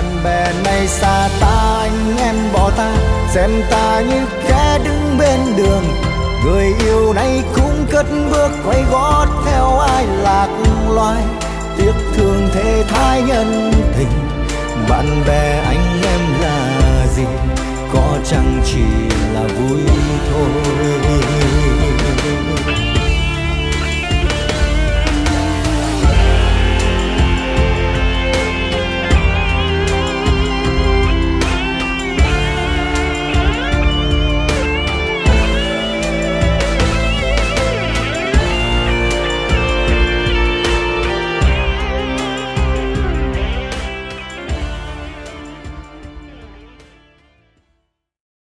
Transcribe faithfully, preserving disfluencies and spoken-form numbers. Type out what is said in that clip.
bè này xa ta, anh em bỏ ta, xem ta như kẻ đứng bên đường. Người yêu này cũng cất bước quay gót theo ai lạc loài, tiếc thương thế thái nhân tình. Bạn bè anh em là gì, có chẳng chỉ là vui thôi.